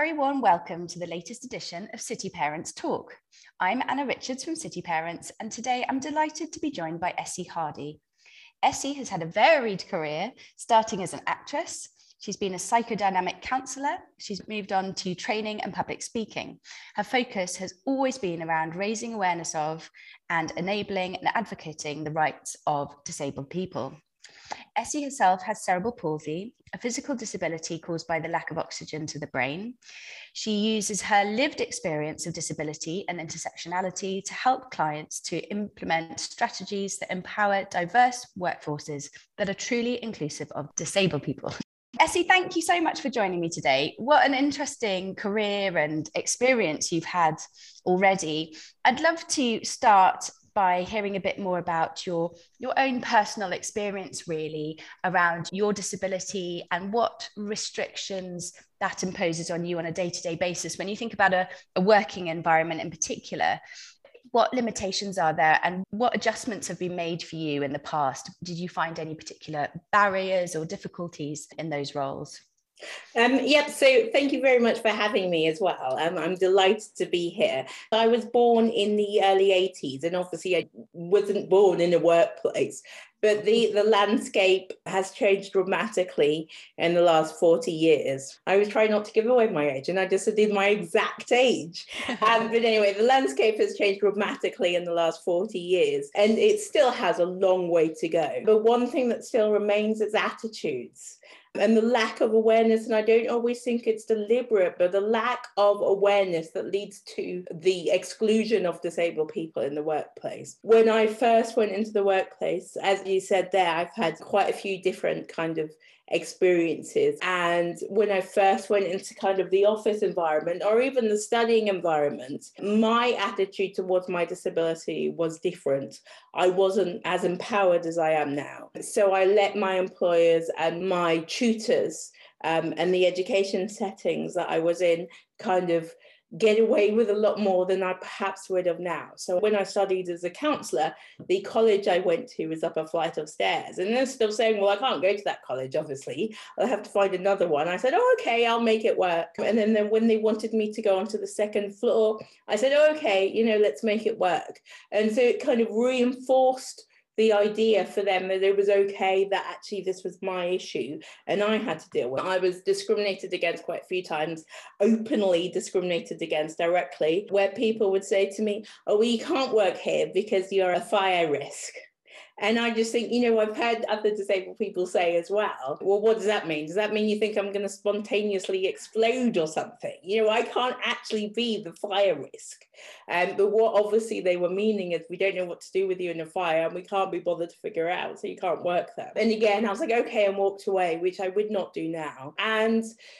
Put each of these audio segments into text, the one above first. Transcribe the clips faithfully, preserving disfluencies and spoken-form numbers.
very warm welcome to the latest edition of City Parents Talk. I'm Anna Richards from City Parents, and today I'm delighted to be joined by Essie Hardy. Essie has had a varied career, starting as an actress. She's been a psychodynamic counsellor. She's moved on to training and public speaking. Her focus has always been around raising awareness of and enabling and advocating the rights of disabled people. Essie herself has cerebral palsy, a physical disability caused by the lack of oxygen to the brain. She uses her lived experience of disability and intersectionality to help clients to implement strategies that empower diverse workforces that are truly inclusive of disabled people. Essie, thank you so much for joining me today. What an interesting career and experience you've had already. I'd love to start by hearing a bit more about your, your own personal experience, really, around your disability and what restrictions that imposes on you on a day-to-day basis. When you think about a, a working environment in particular, what limitations are there and what adjustments have been made for you in the past? Did you find any particular barriers or difficulties in those roles? Um, yep, so thank you very much for having me as well. Um, I'm delighted to be here. I was born in the early eighties, and obviously I wasn't born in a workplace, but the, the landscape has changed dramatically in the last forty years. I was trying not to give away my age, and I just did my exact age. Um, but anyway, the landscape has changed dramatically in the last forty years, and it still has a long way to go. But one thing that still remains is attitudes. And the lack of awareness, and I don't always think it's deliberate, but the lack of awareness that leads to the exclusion of disabled people in the workplace. When I first went into the workplace, as you said there, I've had quite a few different kind of experiences. And when I first went into kind of the office environment or even the studying environment, my attitude towards my disability was different. I wasn't as empowered as I am now. So I let my employers and my tutors um, and the education settings that I was in kind of get away with a lot more than I perhaps would have now. So when I studied as a counsellor, the college I went to was up a flight of stairs. And they're still saying, well, I can't go to that college, obviously. I'll have to find another one. I said, oh, okay, I'll make it work. And then, then when they wanted me to go onto the second floor, I said, oh, okay, you know, let's make it work. And so it kind of reinforced the idea for them that it was okay, that actually this was my issue and I had to deal with it. I was discriminated against quite a few times, openly discriminated against directly, where people would say to me, oh, well, you can't work here because you're a fire risk. And I just think, you know, I've heard other disabled people say as well, well, what does that mean? Does that mean you think I'm going to spontaneously explode or something? You know, I can't actually be the fire risk. Um, but what obviously they were meaning is we don't know what to do with you in a fire and we can't be bothered to figure out, so you can't work there. And again, I was like, okay, and walked away, which I would not do now. And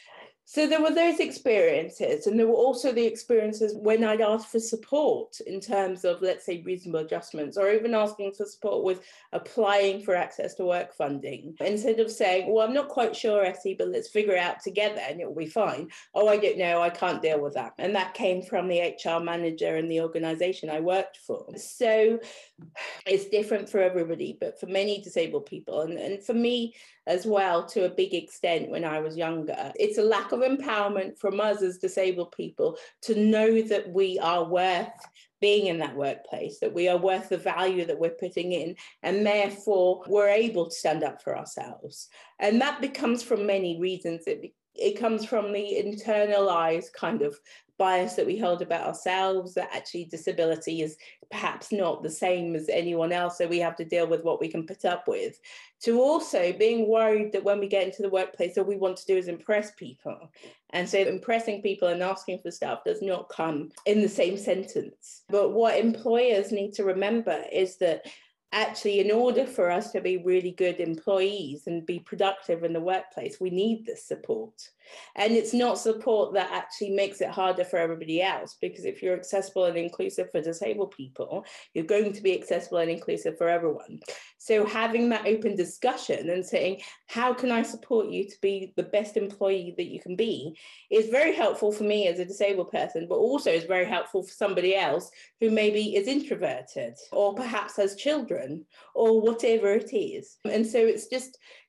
so there were those experiences, and there were also the experiences when I'd asked for support in terms of, let's say, reasonable adjustments, or even asking for support with applying for access to work funding. Instead of saying, well, I'm not quite sure, Essie, but let's figure it out together and it'll be fine. Oh, I don't know, I can't deal with that. And that came from the H R manager in the organisation I worked for. So it's different for everybody, but for many disabled people, and, and for me as well, to a big extent when I was younger, it's a lack of empowerment from us as disabled people to know that we are worth being in that workplace, that we are worth the value that we're putting in, and therefore we're able to stand up for ourselves. And that becomes from many reasons. It, it comes from the internalized kind of bias that we hold about ourselves, that actually disability is perhaps not the same as anyone else, so we have to deal with what we can put up with, to also being worried that when we get into the workplace, all we want to do is impress people. And so impressing people and asking for stuff does not come in the same sentence. But what employers need to remember is that actually, in order for us to be really good employees and be productive in the workplace, we need this support. And it's not support that actually makes it harder for everybody else, because if you're accessible and inclusive for disabled people, you're going to be accessible and inclusive for everyone. So having that open discussion and saying, how can I support you to be the best employee that you can be, is very helpful for me as a disabled person, but also is very helpful for somebody else who maybe is introverted or perhaps has children or whatever it is. And so it's just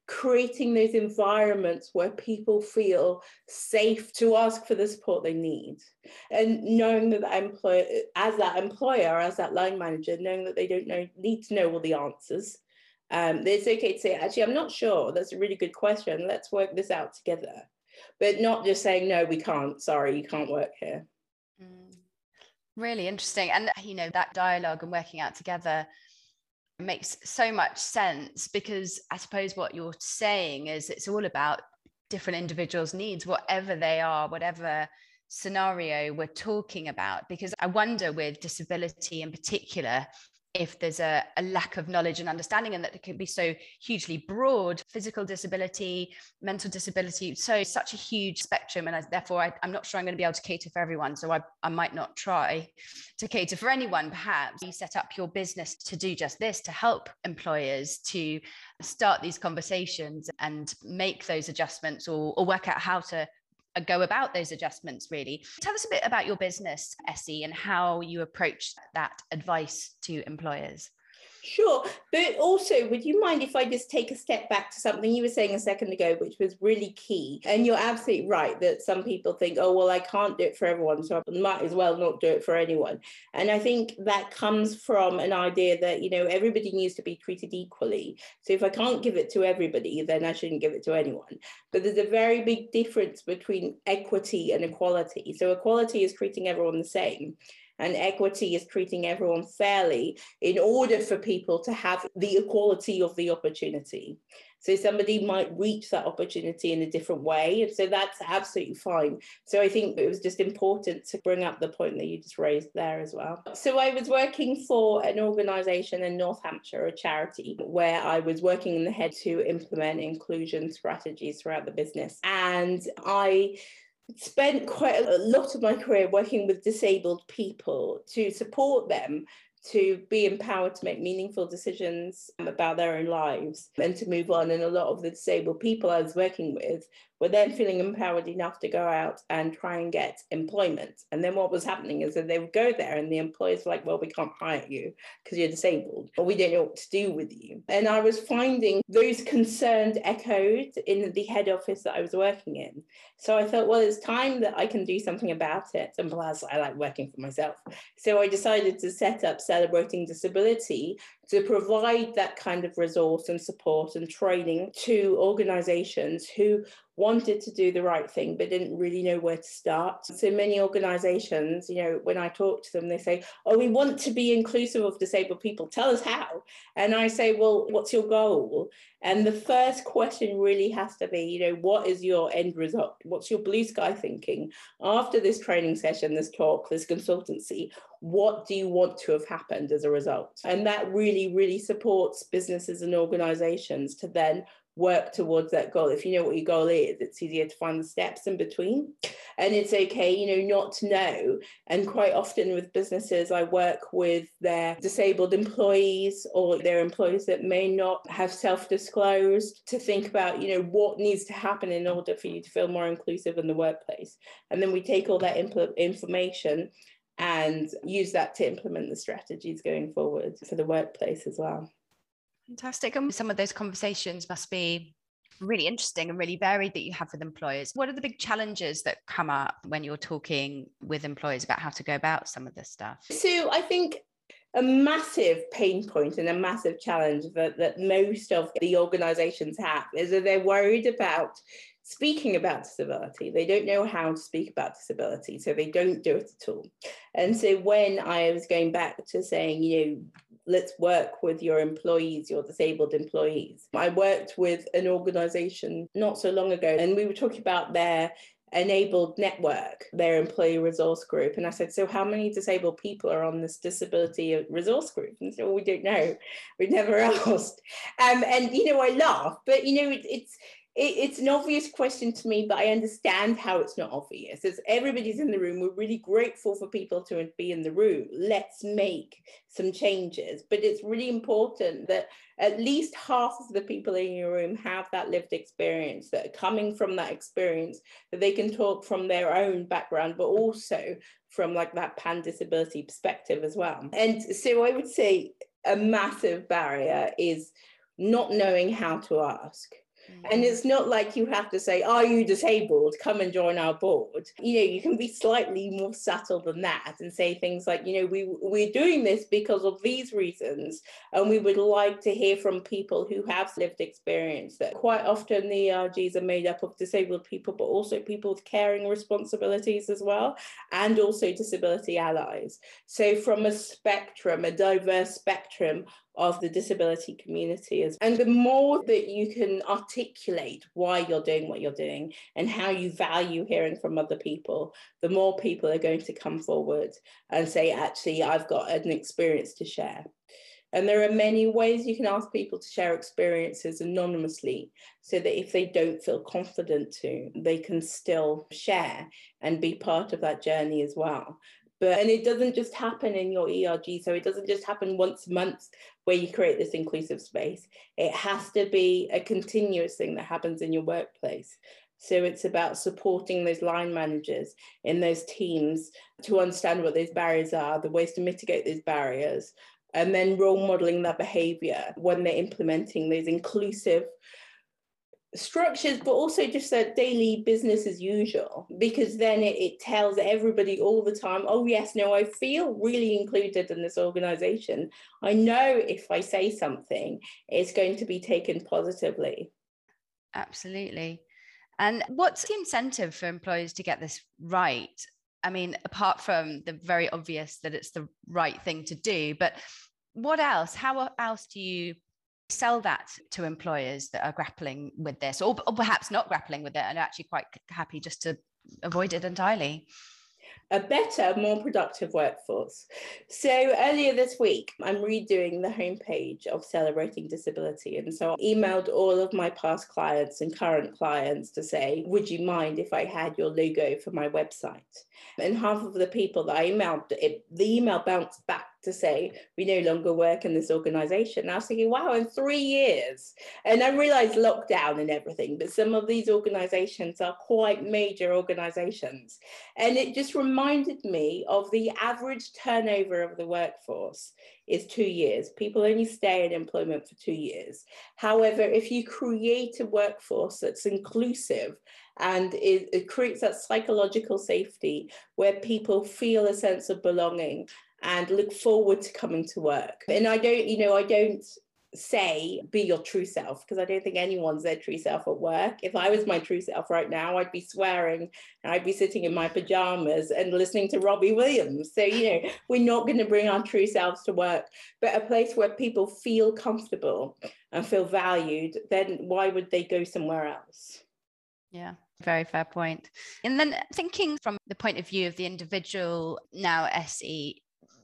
creating those environments where people feel safe to ask for the support they need. And knowing that, that employer, as that employer, as that line manager, knowing that they don't know, need to know all the answers. Um, it's okay to say, actually, I'm not sure. That's a really good question. Let's work this out together. But not just saying, no, we can't. Sorry, you can't work here. Mm. Really interesting. And, you know, that dialogue and working out together makes so much sense, because I suppose what you're saying is it's all about different individuals' needs, whatever they are, whatever scenario we're talking about. Because I wonder, with disability in particular, if there's a, a lack of knowledge and understanding, and that it can be so hugely broad: physical disability, mental disability, so such a huge spectrum. And I, therefore I, I'm not sure I'm going to be able to cater for everyone, so I, I might not try to cater for anyone. Perhaps you set up your business to do just this, to help employers to start these conversations and make those adjustments, or, or work out how to go about those adjustments, really. Tell us a bit about your business, Essie, and how you approach that advice to employers. Sure. But also, would you mind if I just take a step back to something you were saying a second ago, which was really key? And you're absolutely right that some people think, oh, well, I can't do it for everyone, so I might as well not do it for anyone. And I think that comes from an idea that, you know, everybody needs to be treated equally. So if I can't give it to everybody, then I shouldn't give it to anyone. But there's a very big difference between equity and equality. So equality is treating everyone the same, and equity is treating everyone fairly in order for people to have the equality of the opportunity. So somebody might reach that opportunity in a different way. And so that's absolutely fine. So I think it was just important to bring up the point that you just raised there as well. So I was working for an organisation in North Hampshire, a charity, where I was working in the head to implement inclusion strategies throughout the business. And I spent quite a lot of my career working with disabled people to support them to be empowered to make meaningful decisions about their own lives and to move on. And a lot of the disabled people I was working with were then feeling empowered enough to go out and try and get employment. And then what was happening is that they would go there and the employers were like, well, we can't hire you because you're disabled, or we don't know what to do with you. And I was finding those concerns echoed in the head office that I was working in. So I thought, well, it's time that I can do something about it. And plus, I like working for myself. So I decided to set up Celebrating Disability to provide that kind of resource and support and training to organisations who wanted to do the right thing but didn't really know where to start. So many organisations, you know, when I talk to them, they say, oh, we want to be inclusive of disabled people. Tell us how. And I say, well, what's your goal? And the first question really has to be, you know, what is your end result? What's your blue sky thinking? After this training session, this talk, this consultancy, what do you want to have happened as a result? And that really, really supports businesses and organisations to then work towards that goal. If you know what your goal is, it's easier to find the steps in between. And it's okay, you know, not to know. And quite often with businesses, I work with their disabled employees or their employees that may not have self-disclosed, to think about, you know, what needs to happen in order for you to feel more inclusive in the workplace. And then we take all that impl- information and use that to implement the strategies going forward for the workplace as well. Fantastic. And some of those conversations must be really interesting and really varied that you have with employers. What are the big challenges that come up when you're talking with employers about how to go about some of this stuff? So I think a massive pain point and a massive challenge that, that most of the organisations have is that they're worried about speaking about disability. They don't know how to speak about disability, so they don't do it at all. And so when I was going back to saying, you know, let's work with your employees, your disabled employees, I worked with an organisation not so long ago, and we were talking about their enabled network, their employee resource group. And I said, so how many disabled people are on this disability resource group? And so, well, we don't know. We've never asked. Um, and, you know, I laugh, but, you know, it, it's, It's an obvious question to me, but I understand how it's not obvious. As everybody's in the room, we're really grateful for people to be in the room. Let's make some changes. But it's really important that at least half of the people in your room have that lived experience, that are coming from that experience, that they can talk from their own background, but also from like that pan-disability perspective as well. And so I would say a massive barrier is not knowing how to ask. Mm-hmm. And it's not like you have to say, are you disabled? Come and join our board. You know, you can be slightly more subtle than that and say things like, you know, we, we're doing this because of these reasons. And we would like to hear from people who have lived experience. That quite often the E R Gs are made up of disabled people, but also people with caring responsibilities as well, and also disability allies. So from a spectrum, a diverse spectrum of the disability community. And the more that you can articulate why you're doing what you're doing and how you value hearing from other people, the more people are going to come forward and say, actually, I've got an experience to share. And there are many ways you can ask people to share experiences anonymously, so that if they don't feel confident to, they can still share and be part of that journey as well. But, and it doesn't just happen in your E R G. So it doesn't just happen once a month where you create this inclusive space. It has to be a continuous thing that happens in your workplace. So it's about supporting those line managers in those teams to understand what those barriers are, the ways to mitigate those barriers, and then role modeling that behavior when they're implementing those inclusive structures, but also just a daily business as usual, because then it, it tells everybody all the time, oh yes, no, I feel really included in this organization. I know if I say something, it's going to be taken positively. Absolutely. And what's the incentive for employers to get this right? I mean, apart from the very obvious that it's the right thing to do, but what else? How else do you sell that to employers that are grappling with this, or, or perhaps not grappling with it and are actually quite happy just to avoid it entirely? A better, more productive workforce. So earlier this week, I'm redoing the homepage of Celebrating Disability. And so I emailed all of my past clients and current clients to say, would you mind if I had your logo for my website? And half of the people that I emailed, it, the email bounced back to say, we no longer work in this organization. And I was thinking, wow, in three years. And I realized lockdown and everything, but some of these organizations are quite major organizations. And it just reminded me of the average turnover of the workforce is two years. People only stay in employment for two years. However, if you create a workforce that's inclusive and it, it creates that psychological safety where people feel a sense of belonging and look forward to coming to work. And I don't, you know, I don't say be your true self, because I don't think anyone's their true self at work. If I was my true self right now, I'd be swearing and I'd be sitting in my pajamas and listening to Robbie Williams. So, you know, we're not going to bring our true selves to work, but a place where people feel comfortable and feel valued, then why would they go somewhere else? Yeah, very fair point. And then thinking from the point of view of the individual now, Essie,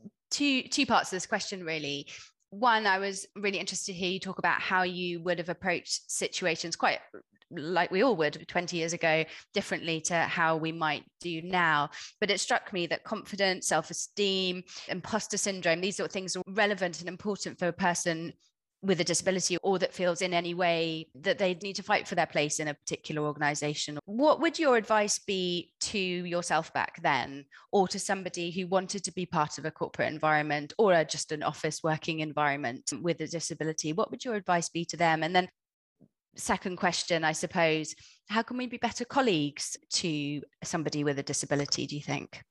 two two parts of this question really. One, I was really interested to hear you talk about how you would have approached situations quite like we all would twenty years ago, differently to how we might do now. But it struck me that confidence, self-esteem, imposter syndrome, these sort of things are relevant and important for a person with a disability or that feels in any way that they need to fight for their place in a particular organization. What would your advice be to yourself back then, or to somebody who wanted to be part of a corporate environment or just an office working environment with a disability? What would your advice be to them? And then second question, I suppose, how can we be better colleagues to somebody with a disability, do you think?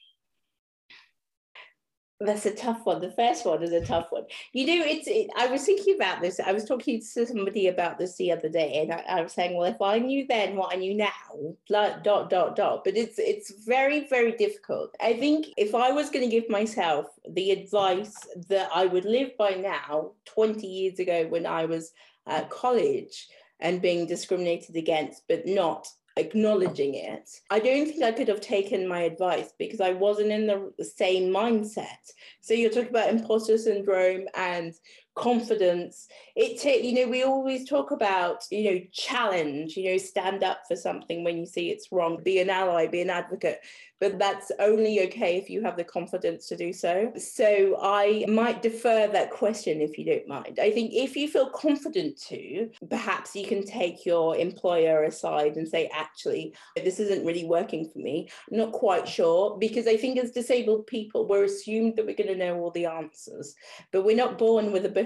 That's a tough one. The first one is a tough one. You know, it's. It, I was thinking about this. I was talking to somebody about this the other day, and I, I was saying, well, if I knew then what I knew now, like dot dot dot. But it's it's very very difficult. I think if I was going to give myself the advice that I would live by now, twenty years ago when I was at college and being discriminated against, but not acknowledging it, I don't think I could have taken my advice because I wasn't in the same mindset. So you're talking about imposter syndrome and confidence. It, you know, we always talk about, you know, challenge, you know, stand up for something when you see it's wrong, be an ally, be an advocate. But that's only okay if you have the confidence to do so. So I might defer that question if you don't mind. I think if you feel confident to, perhaps you can take your employer aside and say, actually, this isn't really working for me. I'm not quite sure, because I think as disabled people, we're assumed that we're going to know all the answers, but we're not born with a book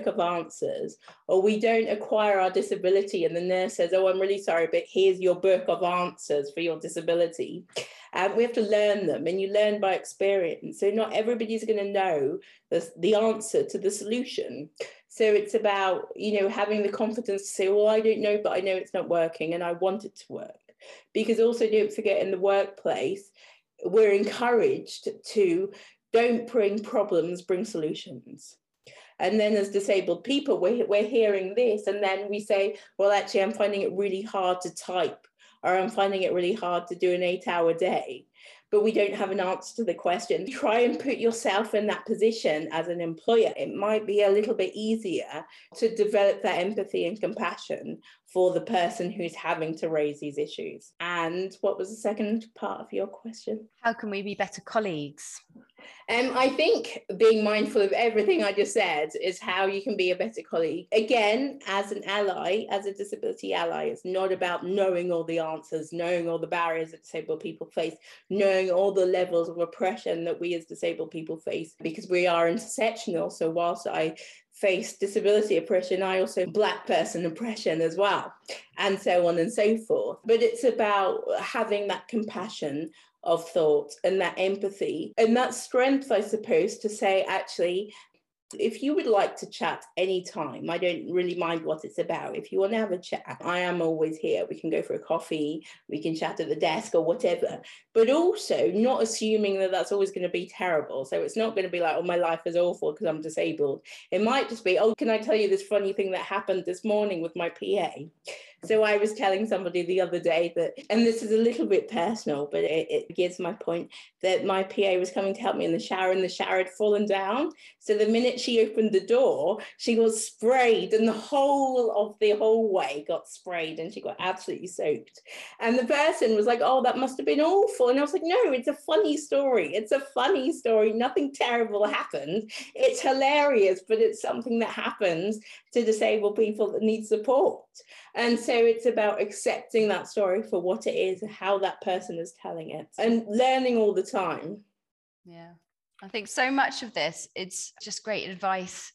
book of answers, or we don't acquire our disability and the nurse says, oh, I'm really sorry, but here's your book of answers for your disability. And um, we have to learn them, and you learn by experience. So not everybody's going to know the, the answer to the solution. So it's about, you know, having the confidence to say, well, I don't know, but I know it's not working and I want it to work. Because also don't forget, in the workplace, we're encouraged to don't bring problems, bring solutions. And then as disabled people, we're, we're hearing this, and then we say, well, actually, I'm finding it really hard to type, or I'm finding it really hard to do an eight hour day. But we don't have an answer to the question. Try and put yourself in that position as an employer. It might be a little bit easier to develop that empathy and compassion for the person who's having to raise these issues. And what was the second part of your question? How can we be better colleagues? Um, I think being mindful of everything I just said is how you can be a better colleague. Again, as an ally, as a disability ally, it's not about knowing all the answers, knowing all the barriers that disabled people face, knowing all the levels of oppression that we as disabled people face, because we are intersectional. So whilst I face disability oppression, I also Black person oppression as well, and so on and so forth. But it's about having that compassion of thought and that empathy and that strength, I suppose, to say, actually, if you would like to chat anytime, I don't really mind what it's about. If you want to have a chat, I am always here. We can go for a coffee, we can chat at the desk or whatever, but also not assuming that that's always going to be terrible. So it's not going to be like, oh, my life is awful because I'm disabled. It might just be, oh, can I tell you this funny thing that happened this morning with my P A? So I was telling somebody the other day that, and this is a little bit personal, but it, it gives my point, that my P A was coming to help me in the shower, and the shower had fallen down. So the minute she opened the door, she was sprayed, and the whole of the hallway got sprayed, and she got absolutely soaked. And the person was like, oh, that must have been awful. And I was like, no, it's a funny story. It's a funny story. Nothing terrible happened. It's hilarious, but it's something that happens to disabled people that need support. And so it's about accepting that story for what it is, how that person is telling it, and learning all the time. Yeah, I think so much of this, it's just great advice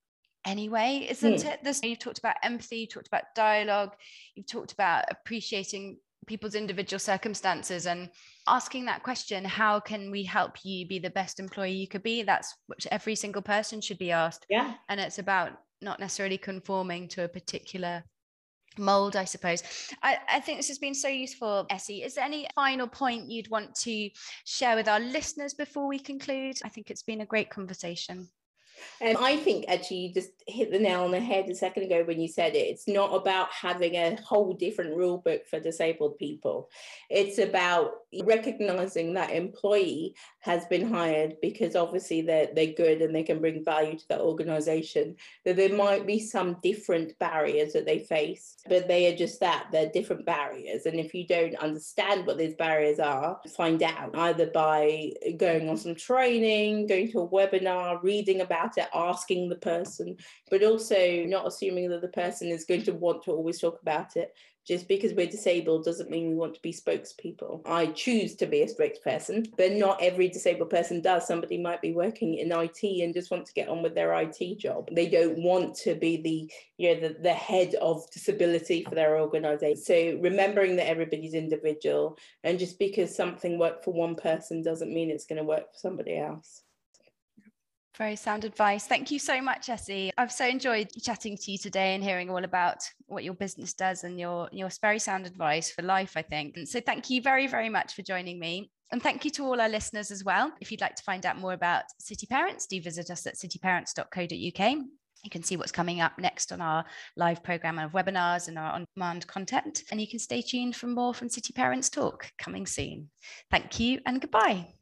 anyway, isn't hmm. it? This, you've talked about empathy, you talked about dialogue, you've talked about appreciating people's individual circumstances and asking that question, how can we help you be the best employee you could be? That's what every single person should be asked. Yeah. And it's about not necessarily conforming to a particular mold, I suppose. I, I think this has been so useful, Essie. Is there any final point you'd want to share with our listeners before we conclude? I think it's been a great conversation. And I think actually you just hit the nail on the head a second ago when you said it. It's not about having a whole different rule book for disabled people. It's about recognizing that employee has been hired because obviously they're, they're good and they can bring value to that organization, that there might be some different barriers that they face, but they are just that, they're different barriers. And if you don't understand what those barriers are, find out either by going on some training, going to a webinar, reading about it, asking the person, but also not assuming that the person is going to want to always talk about it. Just because we're disabled doesn't mean we want to be spokespeople. I choose to be a spokesperson, but not every disabled person does. Somebody might be working in I T and just want to get on with their I T job. They don't want to be the, you know, the, the head of disability for their organisation. So remembering that everybody's individual, and just because something worked for one person doesn't mean it's going to work for somebody else. Very sound advice. Thank you so much, Essie. I've so enjoyed chatting to you today and hearing all about what your business does and your, your very sound advice for life, I think. And so thank you very, very much for joining me. And thank you to all our listeners as well. If you'd like to find out more about City Parents, do visit us at city parents dot co dot U K. You can see what's coming up next on our live programme of webinars and our on-demand content. And you can stay tuned for more from City Parents Talk coming soon. Thank you and goodbye.